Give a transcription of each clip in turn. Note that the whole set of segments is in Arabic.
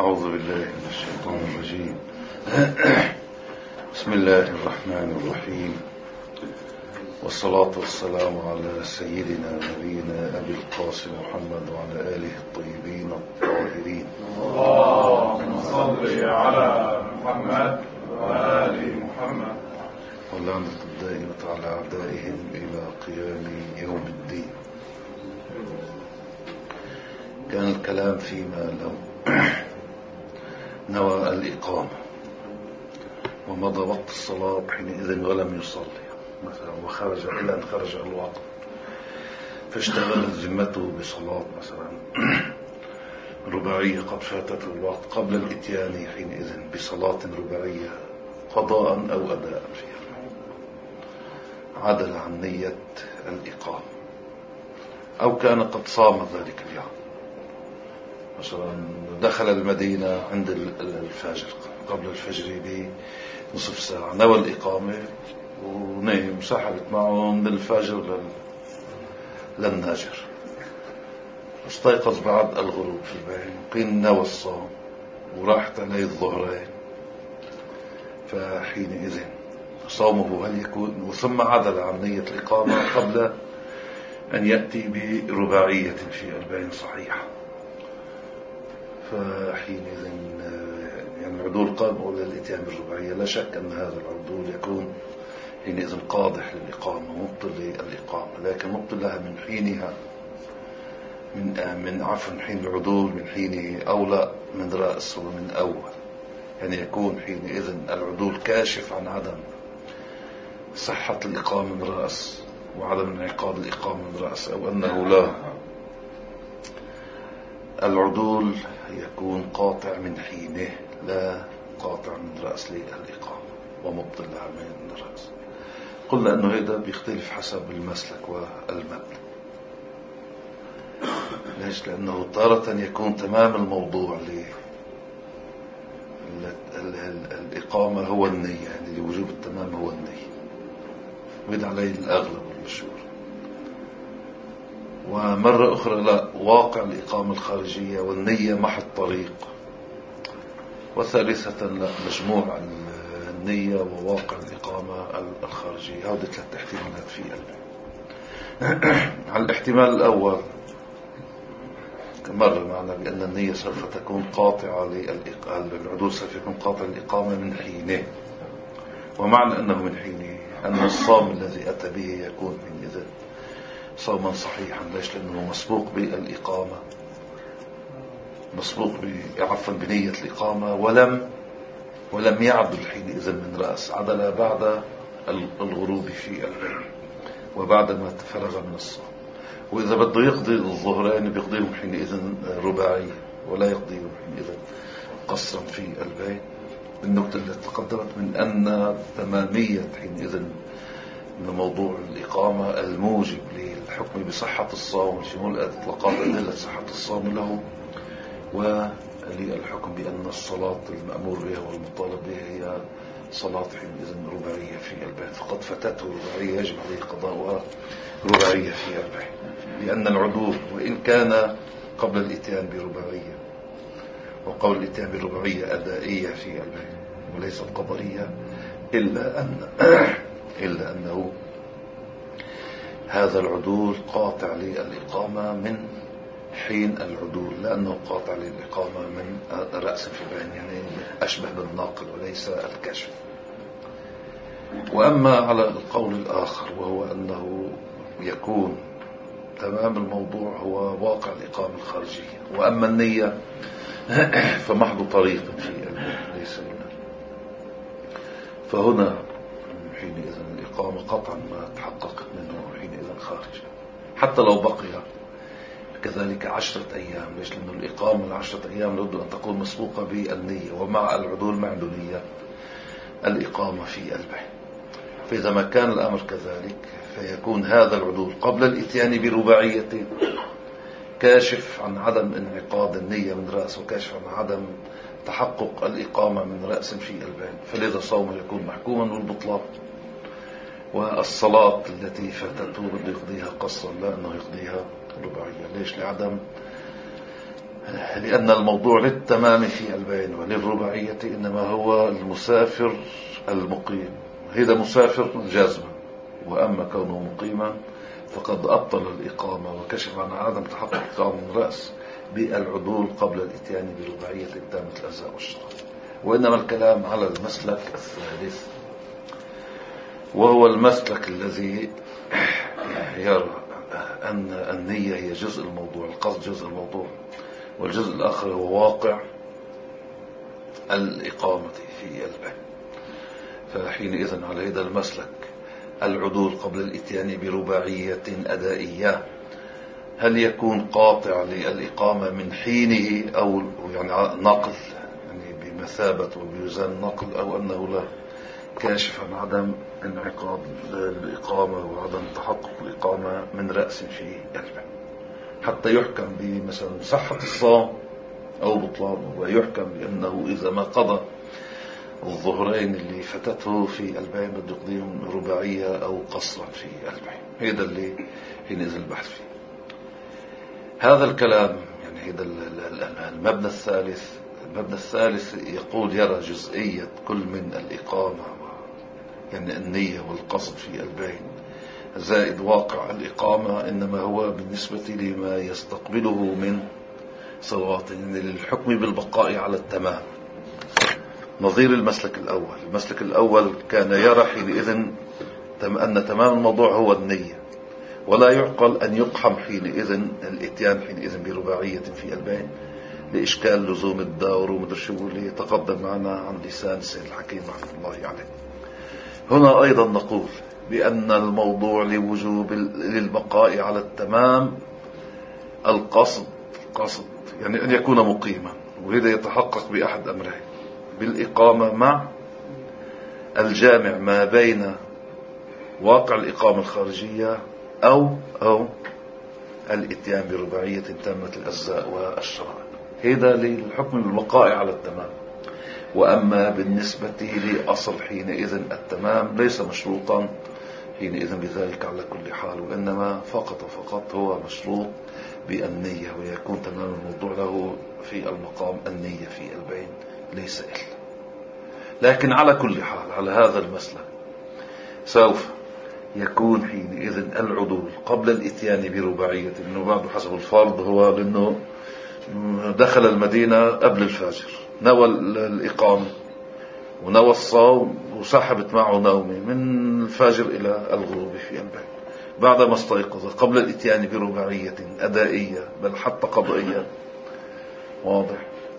أعوذ بالله من الشيطان الرجيم. بسم الله الرحمن الرحيم، والصلاة والسلام على سيدنا نبينا أبي القاسم محمد وعلى آله الطيبين الطاهرين. اللهم صل على محمد وآل محمد. واللعنة الدائمة على أعدائهم إلى قيام يوم الدين. كان الكلام فيما لو نوى الإقامة ومضى وقت الصلاة حينئذ ولم يصلي مثلا، وخرج إلى أن خرج الوقت، فاشتغلت ذمته بصلاة مثلا رباعية قد فاتت الوقت قبل الإتيان حينئذ بصلاة رباعية قضاء أو أداء فيها، عدل عن نية الإقامة. أو كان قد صام ذلك اليوم مثلا، دخل المدينة عند الفجر قبل الفجر بنصف ساعة، نوى الإقامة ونام، سحبت معه من الفجر للناجر، استيقظ بعد الغروب في البيت، قيل نوى الصوم وراحت عليه الظهرين، فحينئذ صومه هل يكون؟ ثم عدل عن نية الإقامة قبل أن يأتي برباعية في البين صحيحة، فحينئذ يعني العدول قام للإتيان بالرباعية. لا شك أن هذا العدول يكون حينئذ قادح للإقامة ومبطل للإقامة، لكن مبطل لها من حينها، من عفوا حين العدول من حينه، أو لا من رأس ومن أول، يعني يكون حينئذ العدول كاشف عن عدم صحة الإقامة من رأس وعدم انعقاد الإقامة من رأس، أو أنه لا، العدول يكون قاطع من حينه لا قاطع من رأس للإقامة ومبطل لها من الرأس. قلنا أنه هذا بيختلف حسب المسلك والمبنى. ليش؟ لأنه تارة يكون تمام الموضوع الإقامة هو النية، يعني لوجوب التمام هو النية، ويد عليه الأغلب والمشهور. ومرة أخرى لا، واقع الإقامة الخارجية والنية محض طريق. وثالثة لا، مجموع النية وواقع الإقامة الخارجية. هذه ثلاث احتمالات في على الاحتمال الأول مر معنا بأن النية سوف تكون قاطعة العدول سوف يكون قاطع الإقامة من حينه، ومعنى أنه من حينه أن الصوم الذي أتى به يكون حينئذ صوما صحيحا. ليش؟ لأنه مسبوق بالإقامة، مسبوق عفوا بنية الإقامة، ولم يعدل حينئذ من رأس، عدل بعد الغروب في الليل وبعد ما تفرغ من الصوم. وإذا بده يقضي الظهرين بيقضيهم حينئذ رباعية، ولا يقضيهم حينئذ قصرا في البيت. النقطة التي تقدمت من أن تمامية حينئذ من موضوع الإقامة الموجب للحكم بصحة الصوم، شمول إطلاقات أدلة صحة الصوم له، وللحكم بأن الصلاة المأمور بها والمطالب بها هي صلاة حينئذ رباعية في البيت، فقد فتته رباعية يجب عليه قضاء رباعية في البيت، لأن العدول وإن كان قبل الإتيان برباعية، وقول الإتيان برباعية أدائية في البيت وليست قضائية، إلا أنه هذا العدول قاطع للإقامة من حين العدول، لأنه قاطع للإقامة من رأس في البين، يعني أشبه بالناقل وليس الكشف. وأما على القول الآخر وهو أنه يكون تمام الموضوع هو واقع الإقامة الخارجية، وأما النية فمحض طريق في ليس هنا، فهنا حينئذ الإقامة قطعا ما تحققت منه حينئذ خارج، حتى لو بقي كذلك 10 أيام. ليش؟ لأن الإقامة 10 أيام لابد أن تكون مسبوقة بالنية، ومع العدول مع نية الإقامة في البيت. فإذا ما كان الأمر كذلك فيكون هذا العدول قبل الإتيان برباعية كاشف عن عدم انعقاد النية من رأس، وكاشف عن عدم تحقق الإقامة من رأس في البين، فلذا صومه يكون محكوما بالبطلان. والصلاة التي فاتته بده يقضيها قصرا، لا أنه يقضيها رباعية. ليش؟ لعدم لأن الموضوع للتمام في البين وللرباعية إنما هو المسافر المقيم. هذا مسافر جازما، وأما كونه مقيما فقد أبطل الإقامة وكشف عن عدم تحقق الإقامة من رأس بالعدول قبل الإتيان برباعية تامة الأجزاء والشرائط. وإنما الكلام على المسلك الثالث، وهو المسلك الذي يرى أن النية هي جزء الموضوع، القصد جزء الموضوع، والجزء الآخر هو واقع الإقامة في البين. فحينئذ على هذا المسلك العدول قبل الإتيان برباعية أدائية هل يكون قاطع للإقامة من حينه أو يعني نقل، يعني بمثابة وبيزان نقل، أو أنه لا كاشف عن عدم انعقاد الإقامة وعدم تحقق الإقامة من رأس في البين، حتى يحكم بمثلا صحة الصوم أو بطلانه، ويحكم بأنه إذا ما قضى الظهرين اللي فتته في البين بده يقضيهم رباعية أو قصرا في البين. هذا اللي حينئذ البحث فيه. هذا الكلام يعني هذا المبنى الثالث يقول يرى جزئية كل من الإقامة يعني النية والقصد في البين زائد واقع الإقامة إنما هو بالنسبة لما يستقبله من صلوات، يعني للحكم بالبقاء على التمام، نظير المسلك الأول كان يرى حينئذ أن تمام الموضوع هو النية، ولا يعقل أن يقحم حينئذ الإتيان حينئذ برباعية في البين لإشكال لزوم الدور ومدر شو اللي تقدم معنا عن لسان السيد الحكيم رحمه الله عليه. هنا أيضا نقول بأن الموضوع لوجوب للبقاء على التمام القصد يعني أن يكون مقيما، وهذا يتحقق بأحد أمرين: بالإقامة مع الجامع ما بين واقع الإقامة الخارجية أو الإتيان برباعية تامة الأجزاء والشرائط. هذا للحكم بالبقاء على التمام. وأما بالنسبة لأصل حينئذ التمام ليس مشروطا حينئذ بذلك على كل حال، وإنما فقط هو مشروط بالنية، ويكون تمام الموضوع له في المقام النية في البين ليس إلا. لكن على كل حال على هذا المسلك سوف يكون حينئذ العدول قبل الإتيان برباعية، إنه بعد حسب الفرض هو لأنه دخل المدينة قبل الفجر، نوى الإقامة ونوى الصوم وسحبت معه نومه من الفجر إلى الغروب في البين، بعدما استيقظ قبل الإتيان برباعية أدائية بل حتى قضائية واضح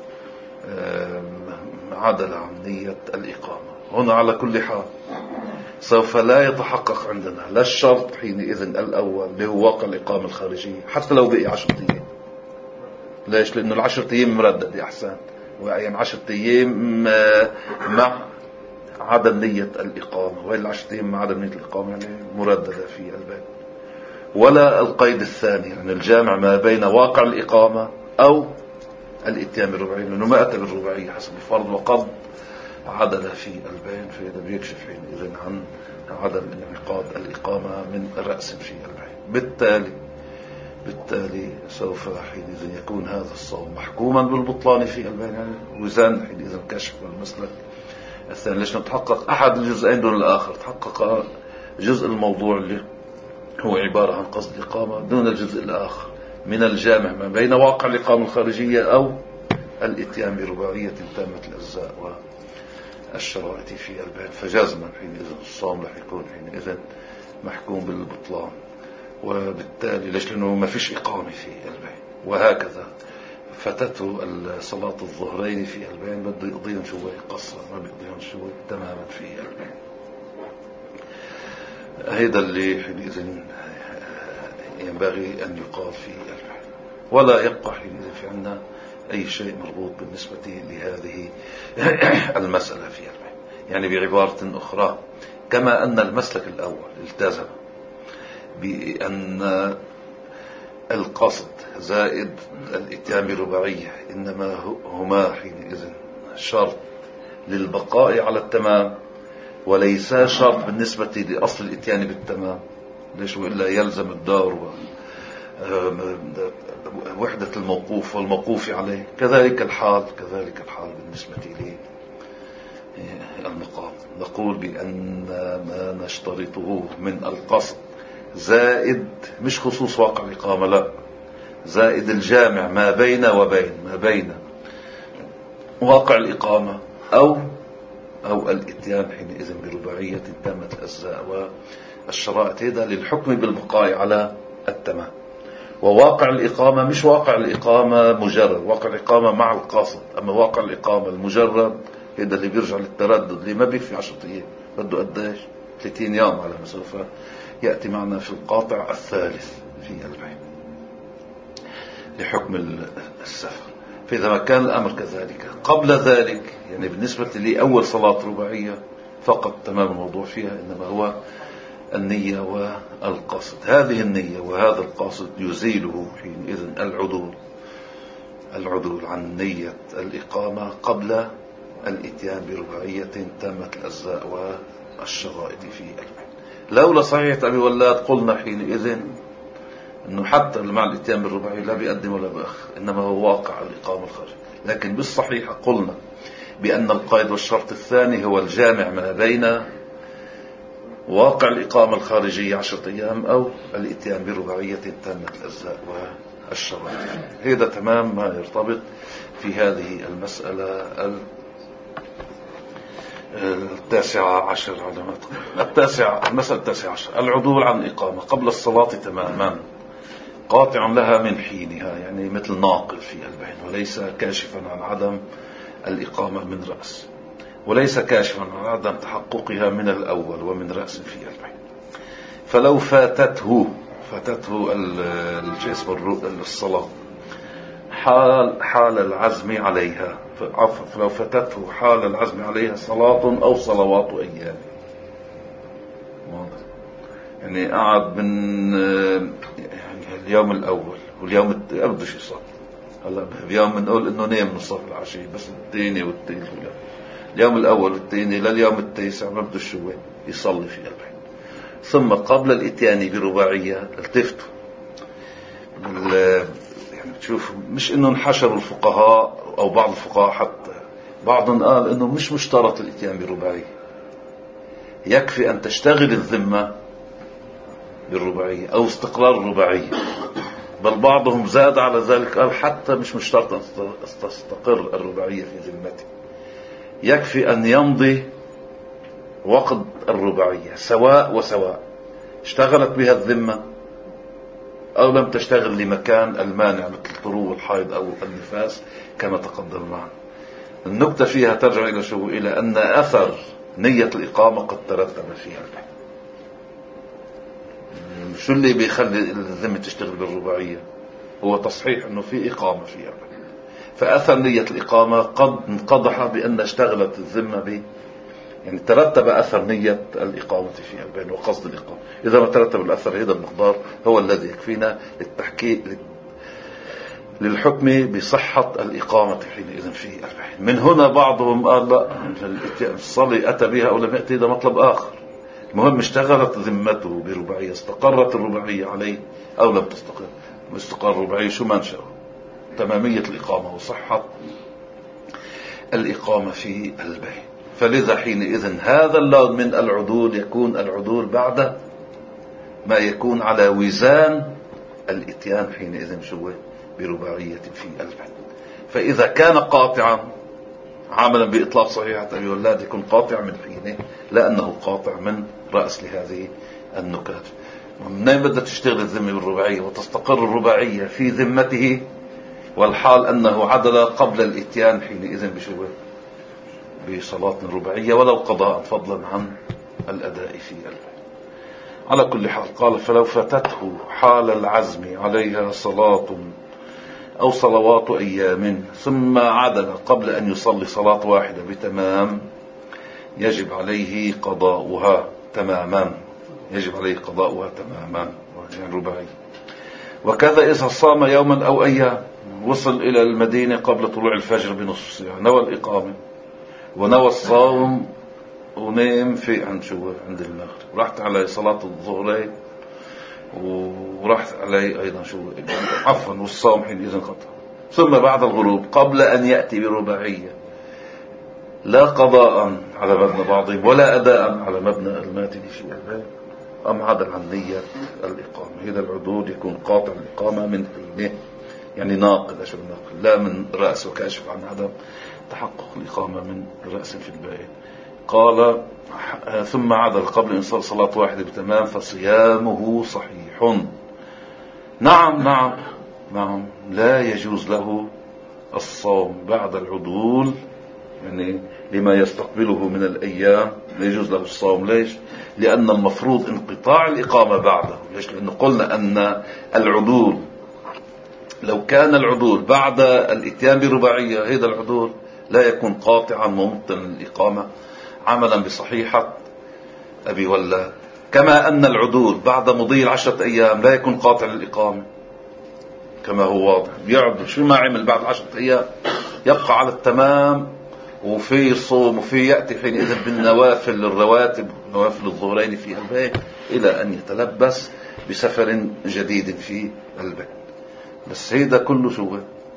عدل عن نية الإقامة. هنا على كل حال سوف لا يتحقق عندنا لا الشرط حينئذ الأول اللي هو واقع الإقامة الخارجية حتى لو بقي 10 أيام. ليش؟ لأنه 10 أيام مردد أحسن، يعني 10 أيام مع عدم نية الإقامة، وإلا 10 أيام مع عدم نية الإقامة يعني مرددة في البيت. ولا القيد الثاني يعني الجامع ما بين واقع الإقامة أو الإتيان بالرباعية، لأنه ما أتى بالرباعية حسب الفرض وقد عدل في البين، فإذا بيكشف حينئذ عن عدم انعقاد الإقامة من رأس في البين. بالتالي سوف حينئذ يكون هذا الصوم محكوما بالبطلان في البين، يعني وزن حينئذ كشف المسلك الثاني. ليش نتحقق أحد الجزئين دون الآخر؟ تحقق جزء الموضوع اللي هو عبارة عن قصد الإقامة دون الجزء الآخر من الجامع ما بين واقع الإقامة الخارجية أو الإتيان برباعية تامة الأجزاء والشرائط في البين. فجازما حينئذ الصوم رح يكون حينئذ محكوم بالبطلان، وبالتالي ليش؟ لأنه ما فيش إقامة في البين. وهكذا فتته صلاة الظهرين في البين بده يقضيهم شوي قصرا، ما بيقضيهم شوي تماما في البين. هذا اللي حينئذ ينبغي أن يقال في البين، ولا يبقى حينئذ في عنا أي شيء مربوط بالنسبة لهذه المسألة في البين. يعني بعبارة أخرى، كما أن المسلك الأول التزم بأن القصد زائد الإتيان برباعية إنما هما حينئذ شرط للبقاء على التمام وليس شرط بالنسبة لأصل الإتيان بالتمام. ليش؟ وإلا يلزم الدار وحدة الموقوف والموقوف عليه، كذلك الحال بالنسبة للمقام. نقول بأن ما نشترطه من القصد زائد، مش خصوص واقع الإقامة، لا، زائد الجامع ما بين واقع الإقامة أو الإتيان حينئذ برباعية تامة الأجزاء والشرائط، هذا للحكم بالبقاء على التمام. وواقع الإقامة مش واقع الإقامة مجرد، واقع الإقامة مع القاصد. أما واقع الإقامة المجرد هذا اللي بيرجع للتردد، اللي ما بيكفي 10 أيام، بده قديش؟ 30 يوم على ما سوف يأتي معنا في القاطع الثالث في البيع لحكم السفر. فإذا ما كان الأمر كذلك قبل ذلك، يعني بالنسبة لي أول صلاة رباعية فقط تمام الموضوع فيها، إنما هو النية والقصد. هذه النية وهذا القصد يزيله حينئذ العدول عن نية الإقامة قبل الإتيان برباعية تامة الأجزاء والشرائط في البيع. لولا صحيحة أبي ولاد قلنا حينئذ أنه حتى مع الإتيان بالرباعية لا بيقدم ولا بأخر، إنما هو واقع الإقامة الخارجية. لكن بالصحيحة قلنا بأن القيد والشرط الثاني هو الجامع ما بين واقع الإقامة الخارجية 10 أيام أو الإتيان برباعية تامة الأجزاء والشرائط. هذا تمام ما يرتبط في هذه المسألة التاسعة عشر على ما المسألة 19 العدول عن إقامة قبل الصلاة تماما قاطع لها من حينها، يعني مثل ناقل في البين، وليس كاشفا عن عدم الإقامة من رأس، وليس كاشفا عن عدم تحققها من الأول ومن رأس في البين. فلو فاتته الصلاة حال العزم عليها، فلو فاتته حال العزم عليها صلاة أو صلوات أيام، يعني قعد من اليوم الأول واليوم الثاني بدوش يصلي. هلا بيوم بنقول إنه نام من الصبح العشية، بس الثاني والثالث اليوم الأول والثاني لليوم التاسع ما بدوش يصلي في البيت. ثم قبل الإتيان برباعية التفتوا، يعني بتشوف مش إنه انحشروا الفقهاء أو بعض الفقهاء، حتى بعضهم قال إنه مش مشترط الإتيان برباعية، يكفي أن تشتغل الذمة بالرباعية أو استقرار الرباعية. بل بعضهم زاد على ذلك، قال حتى مش مشترط أن تستقر الرباعية في ذمته، يكفي أن يمضي وقت الرباعية سواء وسواء، اشتغلت بها الذمة أو لم تشتغل لمكان المانع مثل طرو الحيض أو النفاس كما تقدم معنا. النكتة فيها ترجع إلى شو؟ إلى أن أثر نية الإقامة قد ترتب فيها. شو اللي بيخلي الذمة تشتغل بالرباعية؟ هو تصحيح أنه في إقامة فيها، فأثر نية الإقامة قد انقضح بأن اشتغلت الذمة يعني ترتب أثر نية الإقامة فيها البين وقصد الإقامة. إذا ما ترتب الأثر، هذا المقدار هو الذي يكفينا للحكم بصحة الإقامة حينئذ في البين. من هنا بعضهم قال لا، الصلي أتى بها أو لم يأتي، هذا مطلب آخر. المهم اشتغلت ذمته برباعية، استقرت الرباعية عليه أو لم تستقر. استقرار الرباعية شو منشأ؟ تمامية الإقامة وصحة الإقامة في البين. فلذا حينئذ هذا اللون من العدول يكون العدول بعد ما يكون على وزان الإتيان حينئذ شو برباعية في البين. فإذا كان قاطعا عملا بإطلاق صحيحة أبي ولاد يكون قاطع من حينه، لأنه قاطع من رأس لهذه النكات. منين بدها تشتغل الذمة بالرباعية وتستقر الرباعية في ذمته، والحال أنه عدل قبل الإتيان حينئذ بشبه بصلاة رباعية ولو قضاء فضلا عن الأداء في البيت. على كل حال قال فلو فاتته حال العزم عليها صلاة أو صلوات أيام ثم عدل قبل أن يصلي صلاة واحدة بتمام، يجب عليه قضاؤها تماما، يعني رباعي. وكذا إذا صام يوما أو أيام، وصل إلى المدينة قبل طلوع الفجر بنصف ساعة، نوى الإقامة ونوى الصوم ونام في عند المغرب، رحت على صلاة الظهر وراح عليه أيضا شو عفوا والصوم حينئذ قطع. ثم بعد الغروب قبل أن يأتي برباعية لا قضاء على مبنى بعضهم ولا أداء على مبنى الماتن شو أم عدل عن نية الإقامة. هذا العدول يكون قاطع الإقامة من حينه، يعني ناقض. أشبه ناقض لا من رأس وكاشف عن عدم تحقق الإقامة من رأس في الباقي. قال ثم عدل قبل إنصار صلاة واحدة بتمام فصيامه صحيح. نعم لا يجوز له الصوم بعد العدول، يعني لما يستقبله من الأيام لا يجوز له الصوم. ليش؟ لأن المفروض انقطاع الإقامة بعده. ليش؟ لأنه قلنا أن العدول لو كان العدول بعد الاتيان برباعية هذا العدول لا يكون قاطعا ممتن الإقامة عملا بصحيحة أبي ولاد، كما أن العدول بعد مضي 10 أيام لا يكون قاطع للإقامة كما هو واضح. يعدل شو ما عمل بعد 10 أيام يبقى على التمام، وفي صوم وفي يأتي حينئذ بالنوافل الرواتب نوافل الظهرين في البيت إلى أن يتلبس بسفر جديد في البيت. بس هيدا كله شو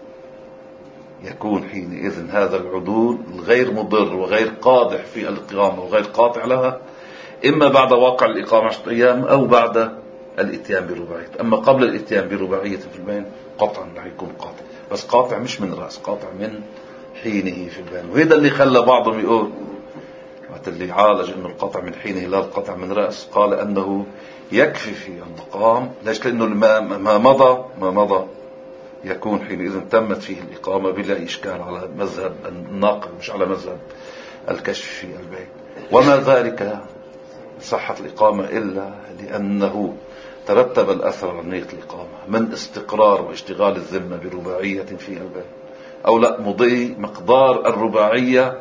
يكون حينئذ هذا العدول غير مضر وغير قادح في الإقامة وغير قاطع لها إما بعد واقع الإقامة 10 أيام أو بعد الاتيان برباعية. أما قبل الاتيان برباعية في البين قطعا رح يكون قاطع، بس قاطع مش من رأس، قاطع من حينه في البين. وهذا اللي خلى بعضهم يقول وقت اللي عالج انه القطع من حينه لا القطع من رأس، قال انه يكفي في المقام. ليش؟ لانه ما مضى يكون حينئذ تمت فيه الإقامة بلا إشكال على مذهب الناقل مش على مذهب الكشف في البيت. وما ذلك صحة الإقامة إلا لأنه ترتب الأثر على نية الإقامة من استقرار واشتغال الذمة برباعية في البيت، أو لا مضي مقدار الرباعية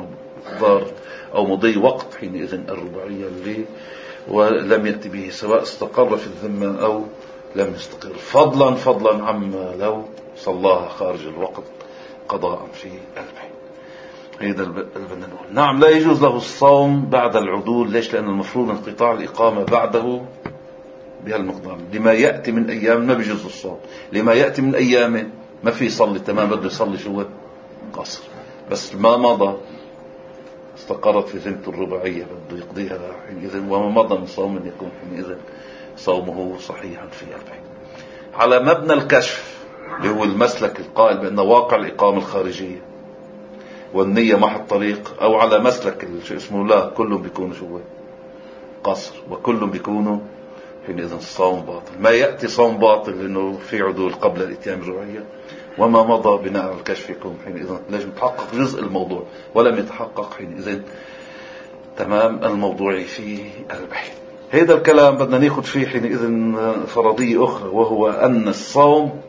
مضي وقت حينئذ الرباعية اللي ولم يأتي به سواء استقر في الذمة أو لم يستقر، فضلا عما لو صلاها خارج الوقت قضاء في البيت. هذا البنان. نعم لا يجوز له الصوم بعد العدول. ليش؟ لأن المفروض انقطاع الإقامة بعده بهالمقدار. لما يأتي من أيام ما بيجوز الصوم، لما يأتي من أيام ما في يصلي تمام، بده يصلي شو قصر. بس ما مضى استقرت في ذمة الرباعية بده يقضيها حينئذ، وما مضى من صوم يكون حينئذ صومه صحيحا في البيت. على مبنى الكشف اللي هو المسلك القائل بأن واقع الإقامة الخارجية والنية محط طريق، أو على مسلك شو اسمه لا كلهم بيكونوا شو قصر وكلهم بيكونوا حينئذ الصوم باطل. ما يأتي صوم باطل لأنه في عدول قبل الاتيان بالرباعية، وما مضى بناء على الكشف يكون حينئذ لازم يتحقق جزء الموضوع ولم يتحقق حينئذ تمام الموضوع في البيت. هذا الكلام بدنا ناخذ فيه حينئذ فرضية أخرى، وهو أن الصوم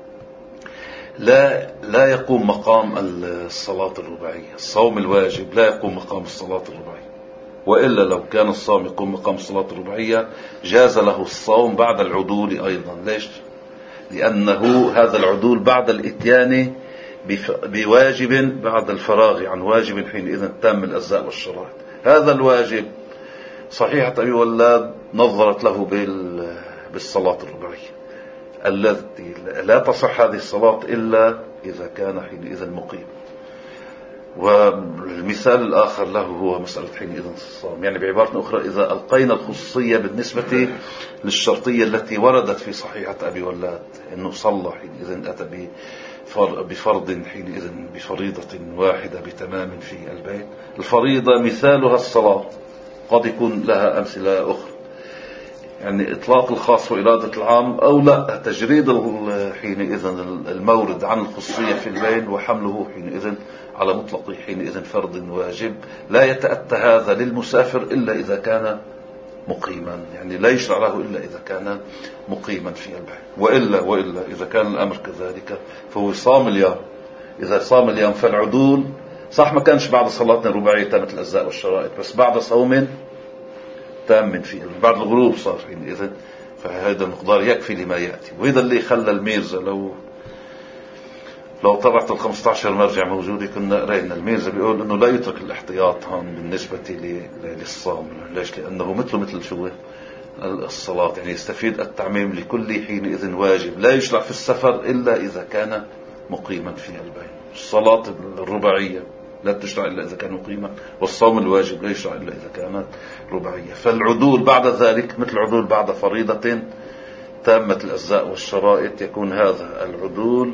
لا يقوم مقام الصلاة الرباعية. الصوم الواجب لا يقوم مقام الصلاة الرباعية، وإلا لو كان الصوم يقوم مقام الصلاة الرباعية جاز له الصوم بعد العدول أيضا. ليش؟ لأنه هذا العدول بعد الاتيان بواجب بعد الفراغ عن واجب حينئذ تام الأجزاء والشرائط. هذا الواجب صحيحة أبي ولاد نظرت له بالصلاة الرباعية التي لا تصح هذه الصلاة إلا إذا كان حينئذ مقيم. والمثال الآخر له هو مسألة حينئذ الصوم. يعني بعبارة أخرى إذا ألقينا الخصوصية بالنسبة للشرطية التي وردت في صحيحة أبي ولاد أنه صلى حينئذ أتى بفرض حينئذ بفريضة واحدة بتمام في البيت. الفريضة مثالها الصلاة، قد يكون لها أمثلة أخرى، يعني إطلاق الخاص وإرادة العام، أو لا تجريد حينئذ المورد عن الخصوصية في البين وحمله حينئذ على مطلق حينئذ فرض واجب. لا يتأتى هذا للمسافر إلا إذا كان مقيما، يعني لا يشرع له إلا إذا كان مقيما في البين. وإلا إذا كان الأمر كذلك فهو صام اليوم. إذا صام اليوم فالعدول صح ما كانش بعد صلاتنا الرباعية تامت الأجزاء والشرائط، بس بعد صوم تام فيه بعد الغروب صار حينئذ، فهذا المقدار يكفي لما يأتي. وهذا اللي خلى الميرزا لو طبعت 15 مرجع موجودة كنا قرينا الميرزا بيقول انه لا يترك الاحتياط هون بالنسبة للصوم. ليش؟ لانه مثل شو الصلاة، يعني يستفيد التعميم لكل حينئذ واجب لا يشرع في السفر إلا إذا كان مقيما في البيت. الصلاة الرباعية لا تشرع إلا إذا كان مقيما، والصوم الواجب لا يشرع إلا إذا كانت رباعية. فالعدول بعد ذلك مثل العدول بعد فريضة تامة الأجزاء والشرائط، يكون هذا العدول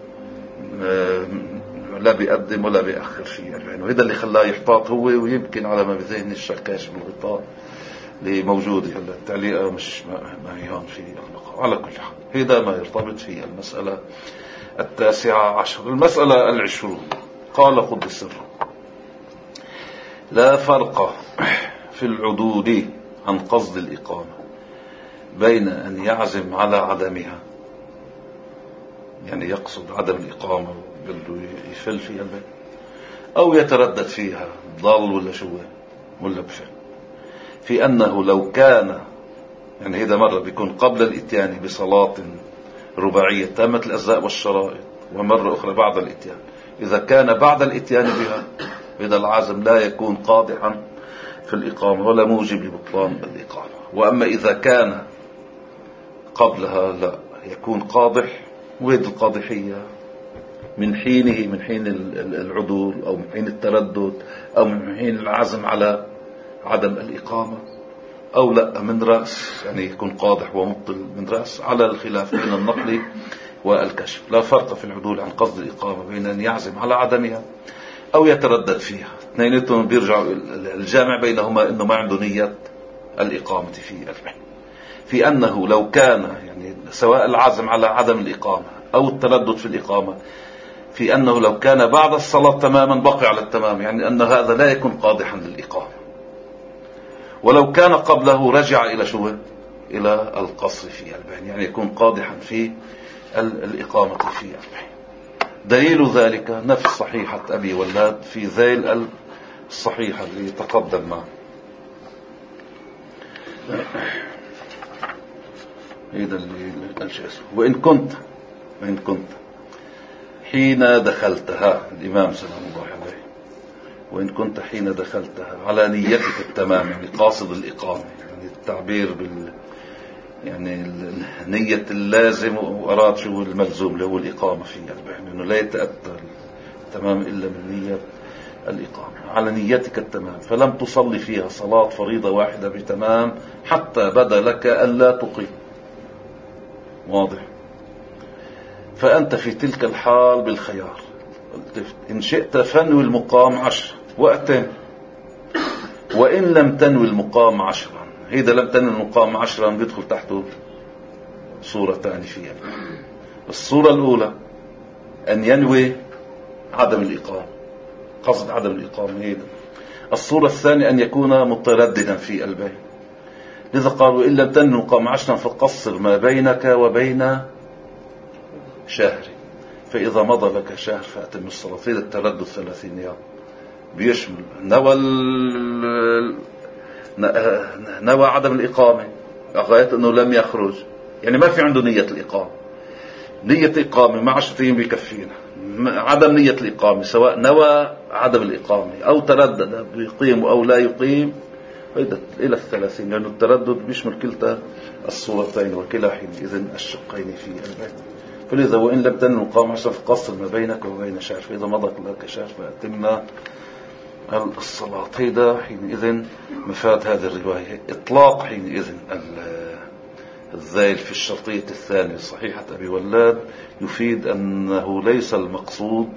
لا بيقدم ولا بيأخر فيه يعني. وهذا اللي خلاه يحتاط هو، ويمكن على ما بذهن الشكاش بالغطاء اللي موجود هلا التعليقة مش ما هون في اللقاء. على كل حال هذا ما يرتبط في المسألة 19. المسألة 20 قال قدس سره: لا فرق في العدول عن قصد الإقامة بين أن يعزم على عدمها، يعني يقصد عدم الإقامة بده يفل فيها البيت، أو يتردد فيها ضل ولا شو ولا بفعل، في أنه لو كان، يعني هذا مرة بيكون قبل الإتيان بصلاة رباعية تامة الأجزاء والشرائط، ومرة أخرى بعد الإتيان. إذا كان بعد الإتيان بها إذا العازم لا يكون قادحا في الإقامة ولا موجب لبطلان الإقامة. وأما إذا كان قبلها لا يكون قادح، ويد القادحية من حينه، من حين العدول أو من حين التردد أو من حين العزم على عدم الإقامة، أو لا من رأس، يعني يكون قادح ومبطل من رأس، على الخلاف بين النقل والكشف. لا فرق في العدول عن قصد الإقامة بين أن يعزم على عدمها أو يتردد فيها. اثنيناتهم بيرجعوا الجامع بينهما إنه ما عنده نية الإقامة في البيت، في أنه لو كان، يعني سواء العزم على عدم الإقامة أو التردد في الإقامة، في أنه لو كان بعد الصلاة تماما بقي على التمام، يعني أن هذا لا يكون قادحا للإقامة. ولو كان قبله رجع إلى شو؟ إلى القصر في البيت، يعني يكون قادحا في الإقامة في البيت. دليل ذلك نفس صحيحة أبي ولاد في ذيل الصحيحة اللي تقدم معه. هذا اللي الجاسم: وإن كنت حين دخلتها، الإمام سلام الله عليه، وإن كنت حين دخلتها على نيتك التمام، يعني قاصد الإقامة، يعني التعبير يعني نية اللازم، وأراد شو الملزوم اللي هو الإقامة في البيت، إنه لا يتأتى التمام إلا من نية الإقامة. على نيتك التمام، فلم تصلي فيها صلاة فريضة واحدة بتمام حتى بدا لك أن لا تقيم. واضح؟ فأنت في تلك الحال بالخيار، إن شئت فنوي المقام 10 وأتم، وإن لم تنوي المقام 10. إذا لم تنوي المقام 10 بيدخل تحته صورتان فيها. الصورة الأولى أن ينوي عدم الإقامة، قصد عدم الإقامة هذا. الصورة الثانية أن يكون مترددا في البيت. لذا قالوا إن لم تنوي المقام 10 فقصر ما بينك وبين شهر، فإذا مضى لك شهر فأتم الصلاة. إذا التردد 30 يوم بيشمل نوى عدم الإقامة لغاية أنه لم يخرج، يعني ما في عنده نية الإقامة. نية إقامة مع 10 أيام بيكفينا. عدم نية الإقامة سواء نوى عدم الإقامة أو تردد يقيم أو لا يقيم إلى 30، لأنه التردد بيشمل كلتا الصورتين وكلا حينئذ الشقين في البيت. فلذا وإن لم تنوي المقام 10 فقصر ما بينك وبين شهر، فإذا مضى لك شهر فأتم الصلاة. هذا حينئذ مفاد هذه الرواية. إطلاق حينئذ الذيل في الشرطية الثانية صحيحة أبي ولاد يفيد أنه ليس المقصود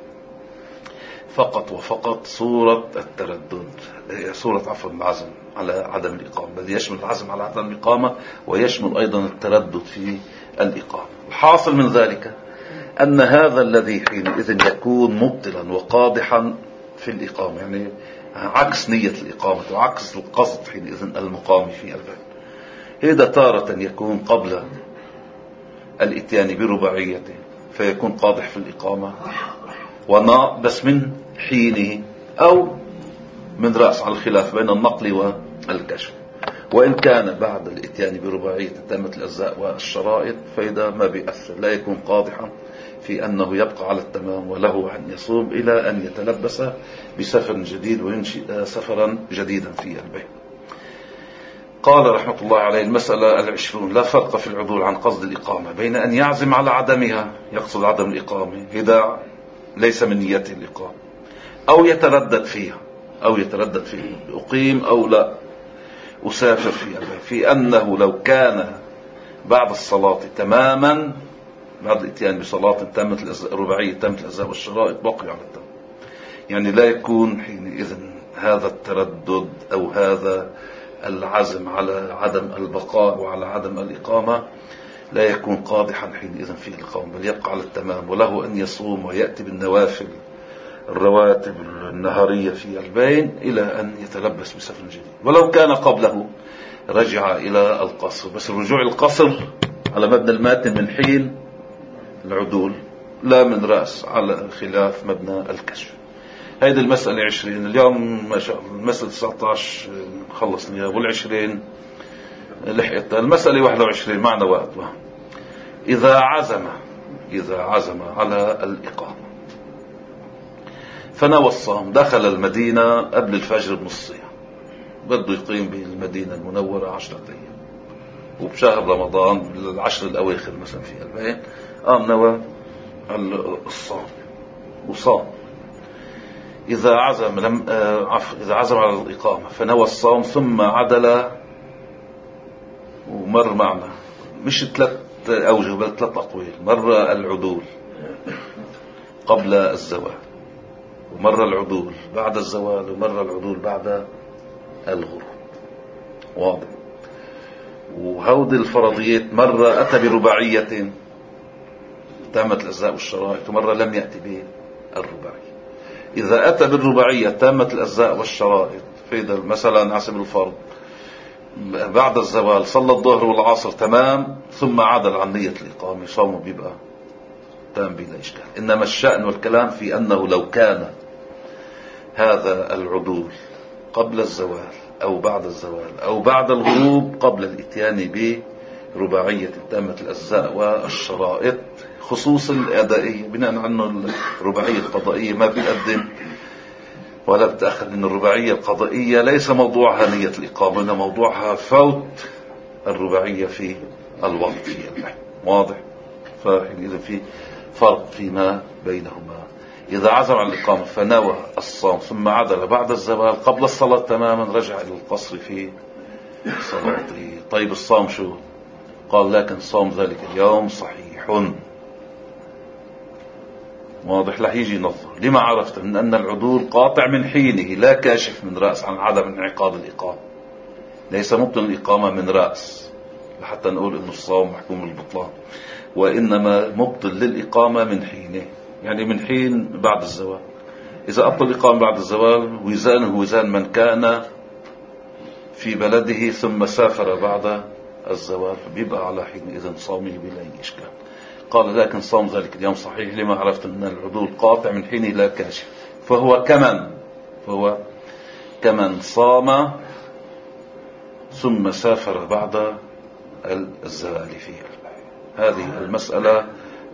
فقط وفقط صورة التردد، صورة العزم على عدم الإقامة، بل يشمل العزم على عدم الإقامة ويشمل أيضا التردد في الإقامة. الحاصل من ذلك أن هذا الذي حينئذ يكون مبطلا وقادحا في الإقامة، يعني عكس نية الإقامة وعكس القصد حينئذ المقام في البيت، هذا تارة يكون قبل الإتيان برباعيته فيكون قادح في الإقامة بس من حينه أو من رأس، على الخلاف بين النقل والكشف. وإن كان بعد الإتيان برباعية تامة الأجزاء والشرائط فإذا ما بيأثر، لا يكون قادحا في أنه يبقى على التمام وله أن يصوم إلى أن يتلبس بسفر جديد وينشئ سفرا جديدا في البيت. قال رحمة الله عليه: المسألة 20. لا فرق في العدول عن قصد الإقامة بين أن يعزم على عدمها، يقصد عدم الإقامة إذا ليس من نيته الإقامة، أو يتردد فيها، أقيم أو لا أسافر في أنه لو كان بعد الصلاة تماما، بعد الاتيان بصلاة تمت رباعية تمت الأجزاء والشرائط، بقي على التمام. يعني لا يكون حينئذ هذا التردد أو هذا العزم على عدم البقاء وعلى عدم الإقامة لا يكون قادحا حينئذ في الإقامة، بل يبقى على التمام، وله أن يصوم ويأتي بالنوافل الرواتب النهارية في البين إلى أن يتلبس بسفر جديد. ولو كان قبله رجع إلى القصر، بس الرجوع القصر على مبنى الماتن من حين العدول لا من رأس، على خلاف مبنى الكشف. هذه المسألة 20. اليوم ما شاء الله المسألة 19 خلصنا، وال20 لحقتها. المسألة 21 معنا وقت. إذا عزم على الإقامة فنوى الصوم، دخل المدينة قبل الفجر بنص ساعة، بده يقيم بالمدينة المنورة 10 أيام، وبشهر رمضان بالعشر الأواخر مثلا في البين نوى الصوم وصام. إذا عزم على الإقامة فنوى الصوم ثم عدل، ومر معنا مش 3 أوجه بل 3 أقوال. مرة العدول قبل الزوال، ومرة العدول بعد الزوال، ومرة العدول بعد الغروب. واضح؟ وهود الفرضيات مرة أتى برباعية تامت الأجزاء والشرائط، ومرة لم يأتي بالرباعية. إذا أتى بالرباعية تامت الأجزاء والشرائط، فإذا مثلا عسب الفرض بعد الزوال صلى الظهر والعصر تمام، ثم عدل عن نية الإقامة، صومه بيبقى تام بلا إشكال. إنما الشأن والكلام في أنه لو كان هذا العدول قبل الزوال أو بعد الزوال أو بعد الغروب قبل الاتيان برباعية تامة الأجزاء والشرائط، خصوص الأدائية، بناء عنه الرباعية القضائية ما بيقدم ولا بتأخر، لأن الرباعية القضائية ليس موضوعها نية الإقامة، إنما موضوعها فوت الرباعية في الوقت في اللحم. واضح؟ فإذا في فرق فيما بينهما. إذا عزم على الإقامة فنوى الصوم ثم عدل بعد الزوال قبل الصلاة تماما، رجع إلى القصر في صلاته. طيب الصوم شو؟ قال: لكن صوم ذلك اليوم صحيح. واضح؟ رح يجي نظر. لما عرفت؟ من أن العدول قاطع من حينه، لا كاشف من رأس عن عدم انعقاد الإقامة. ليس مبطل الإقامة من رأس لحتى نقول إنه الصوم محكوم بالبطلان، وإنما مبطل للإقامة من حينه، يعني من حين بعد الزوال. إذا أبطل الإقامة بعد الزوال وزانه وزان من كان في بلده ثم سافر بعد الزوال، بيبقى على حين إذن صومه بلا إشكال. قال: لكن صوم ذلك اليوم صحيح. لما عرفت أن العدول قاطع من حينه لا كاشف، فهو كمن صام ثم سافر بعد الزوال فيه. هذه المسألة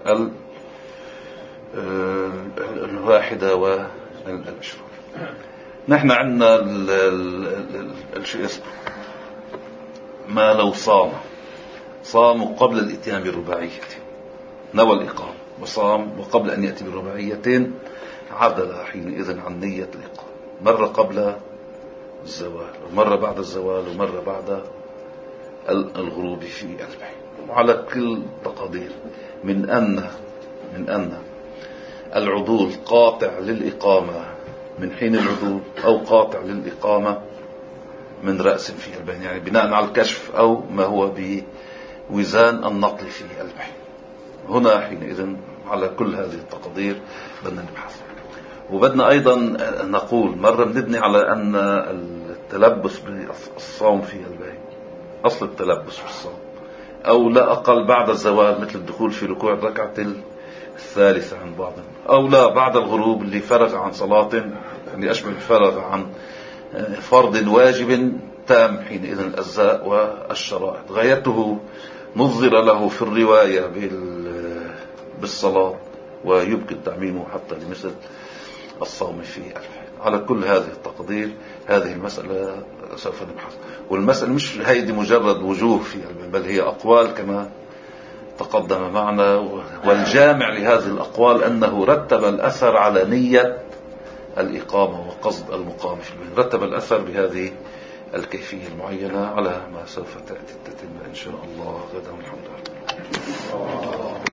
21. نحن عندنا الشيء اسمه ما لو صام قبل الاتيان بالرباعية، نوى الإقامة وصام، وقبل أن يأتي بالرباعية عدل حينئذ عن نية الإقامة، مرة قبل الزوال ومرة بعد الزوال ومرة بعد الغروب في البين. وعلى كل تقدير من أن العدول قاطع للإقامة من حين العدول، أو قاطع للإقامة من رأس في البين، يعني بناء على الكشف أو ما هو بوزان النقل في البين. هنا حينئذ على كل هذه التقدير بدنا نبحث. وبدنا أيضا نقول مرة بنبني على أن التلبس بالصوم في البين، أصل التلبس بالصوم أو لا أقل بعد الزوال، مثل الدخول في ركوع الركعة الثالثة عن بعض، أو لا بعد الغروب اللي فرغ عن صلاة، يعني أشبه فرغ عن فرض واجب تام حينئذ الأجزاء والشرائط. غايته نظر له في الرواية بالصلاة، ويمكن تعميمه حتى لمثل الصوم في الحين. على كل هذه التقدير هذه المسألة سوف نبحث، والمسألة مش هيدي مجرد وجوه في بل هي أقوال كما تقدم معنا، والجامع لهذه الأقوال أنه رتب الأثر على نية الإقامة وقصد المقام في البيت، رتب الأثر بهذه الكيفية المعينة على ما سوف تأتي التتمة إن شاء الله غدا. الحمد لله.